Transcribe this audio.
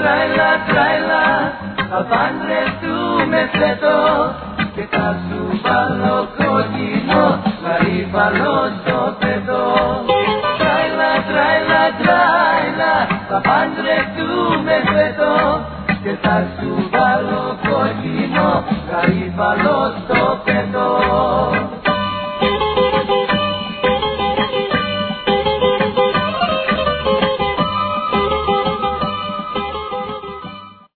τραϊλα, τραϊλα, θα παντρευτούμε φέτος και θα σου βάλω κόκκινο γαρίφαλο στο πέτο. Τραϊλα, τραϊλα, τραϊλα, θα παντρευτούμε φέτος και θα σου βάλω κόκκινο γαρίφαλο στο πέτο.